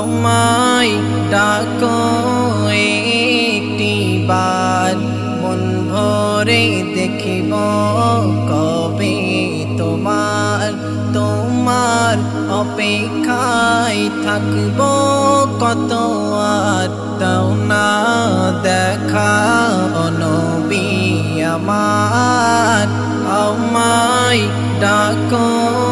আমায় ডাকো একটিবার, মন ভরে দেখিব কবে তোমার। তোমার অপেক্ষায় থাকব কত আর, দাও না দেখা ও নবী আমার। আমায় ডাকো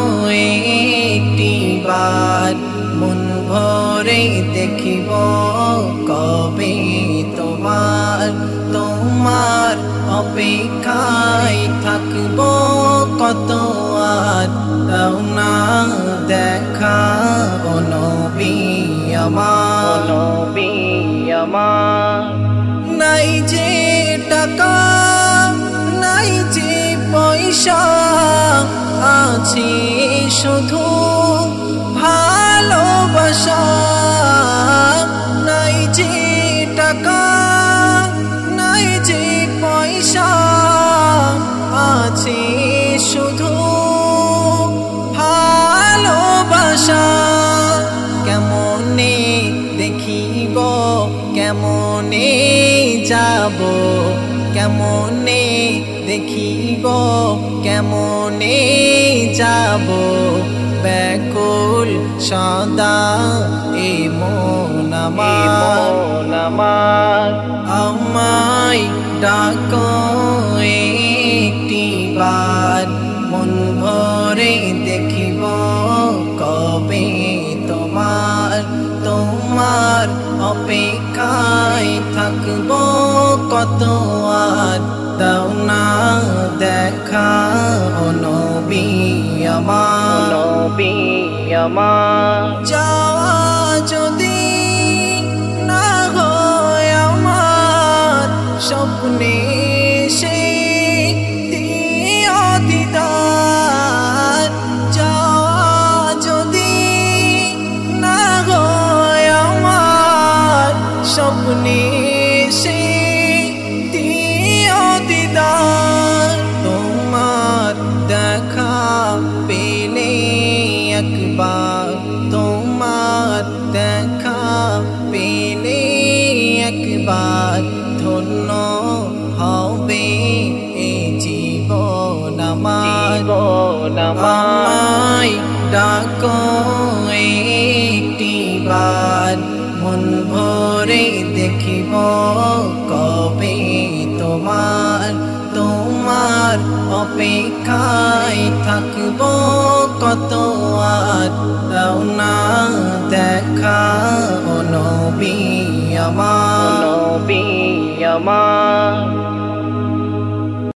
একটিবার, মন ভরে দেখিব কবে তোমার। তোমার অপেক্ষায় থাকব কত আর, দাও না দেখা ও নবী আমার। নবী আমার। নাই যে টাকা নাই যে পয়সা, আছে শুধু ভালোবাসা। নাই যে টাকা নাই যে পয়সা, আছে শুধু ভালোবাসা। কেমনে দেখিব কেমনে যাব, কেমনে দেখিব কেমনে যাব, ব্যাকুল সদা এ মন আমার। আমায় ডাকো একটিবার, মন ভরে দেখিব কবে তোমার। তোমার অপেক্ষায় থাকব কত আর, দাও না দেখা ও নবী আমার। নবী আমার। যাওয়া যদি না হয় আমার স্বপ্নে, সে দিও দিদার। যাওয়া যদি না হয় আমার স্বপ্নে, সে দিও দিদার। তোমার দেখা পেলে একবার, তোমার দেখা পেলে একবার, ধন্য হবে এ জীবন আমার। আমায় ডাকো একটিবার, মন ভরে দেখিব কবে তোমার। তোমার অপেক্ষায় থাকব কত আর, দাও না দেখা ও নবী আমার। নবী আমার।